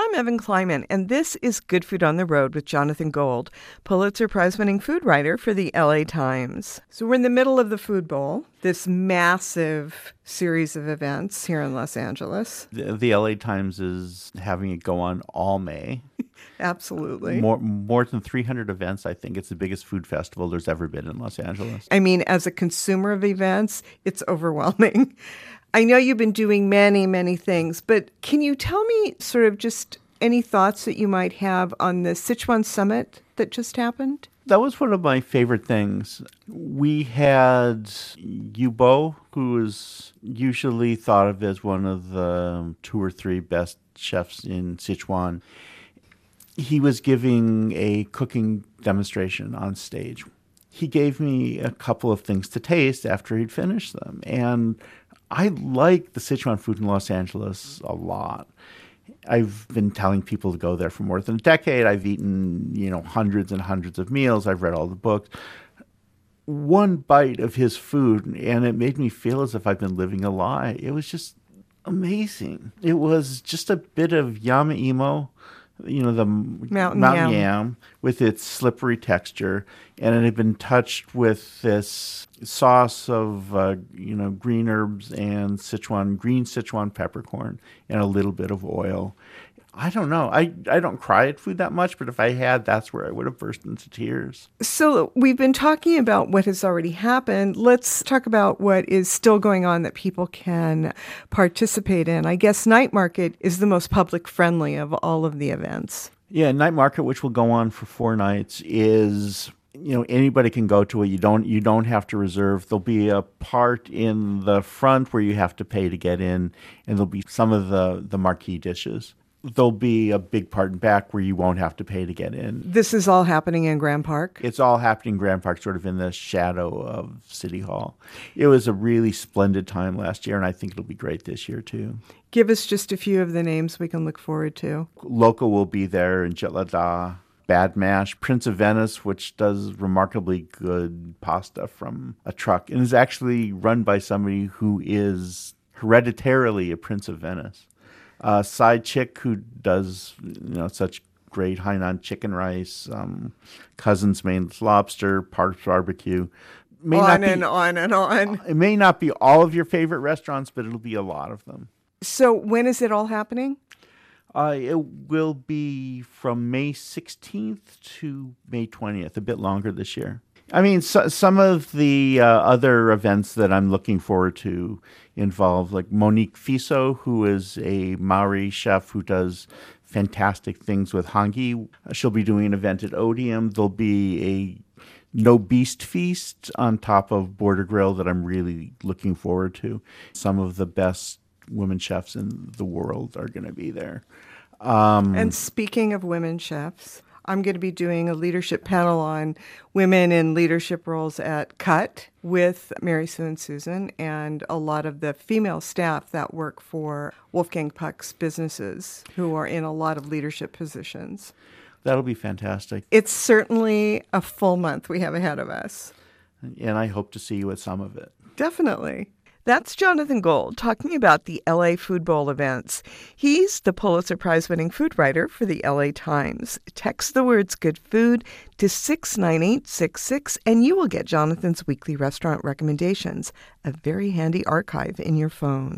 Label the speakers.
Speaker 1: I'm Evan Kleiman, and this is Good Food on the Road with Jonathan Gold, Pulitzer Prize-winning food writer for the LA Times. So we're in the middle of the Food Bowl, this massive series of events here in Los Angeles.
Speaker 2: The LA Times is having it go on all May.
Speaker 1: Absolutely.
Speaker 2: More than 300 events. I think it's the biggest food festival there's ever been in Los Angeles.
Speaker 1: I mean, as a consumer of events, it's overwhelming. I know you've been doing many, many things, but can you tell me sort of just any thoughts that you might have on the Sichuan Summit that just happened?
Speaker 2: That was one of my favorite things. We had Yu Bo, who is usually thought of as one of the 2 or 3 best chefs in Sichuan. He was giving a cooking demonstration on stage. He gave me a couple of things to taste after he'd finished them, and I like the Sichuan food in Los Angeles a lot. I've been telling people to go there for more than a decade. I've eaten, hundreds and hundreds of meals. I've read all the books. One bite of his food, and it made me feel as if I've been living a lie. It was just amazing. It was just a bit of yam imo, the mountain yam with its slippery texture, and it had been touched with this sauce of green herbs and green Sichuan peppercorn and a little bit of oil. I don't know. I don't cry at food that much, but if I had, that's where I would have burst into tears.
Speaker 1: So we've been talking about what has already happened. Let's talk about what is still going on that people can participate in. I guess Night Market is the most public-friendly of all of the events.
Speaker 2: Yeah, Night Market, which will go on for 4 nights, is anybody can go to it. You don't have to reserve. There'll be a part in the front where you have to pay to get in, and there'll be some of the marquee dishes. There'll be a big part in back where you won't have to pay to get in.
Speaker 1: This is all happening in Grand Park?
Speaker 2: It's all happening in Grand Park, sort of in the shadow of City Hall. It was a really splendid time last year, and I think it'll be great this year, too.
Speaker 1: Give us just a few of the names we can look forward to.
Speaker 2: Loco will be there, and Jetlada, Bad Mash, Prince of Venice, which does remarkably good pasta from a truck, and is actually run by somebody who is hereditarily a Prince of Venice. Side Chick, who does such great Hainan chicken rice, Cousin's Maine Lobster, Park's Barbecue.
Speaker 1: On and on.
Speaker 2: It may not be all of your favorite restaurants, but it'll be a lot of them.
Speaker 1: So when is it all happening?
Speaker 2: It will be from May 16th to May 20th, a bit longer this year. I mean, some of the other events that I'm looking forward to involve like Monique Fiso, who is a Maori chef who does fantastic things with hangi. She'll be doing an event at Odeum. There'll be a No Beast Feast on top of Border Grill that I'm really looking forward to. Some of the best women chefs in the world are going to be there.
Speaker 1: And speaking of women chefs, I'm going to be doing a leadership panel on women in leadership roles at Cut with Mary Sue and Susan and a lot of the female staff that work for Wolfgang Puck's businesses who are in a lot of leadership positions.
Speaker 2: That'll be fantastic.
Speaker 1: It's certainly a full month we have ahead of us.
Speaker 2: And I hope to see you at some of it.
Speaker 1: Definitely. That's Jonathan Gold talking about the LA Food Bowl events. He's the Pulitzer Prize-winning food writer for the LA Times. Text the words good food to 69866 and you will get Jonathan's weekly restaurant recommendations, a very handy archive in your phone.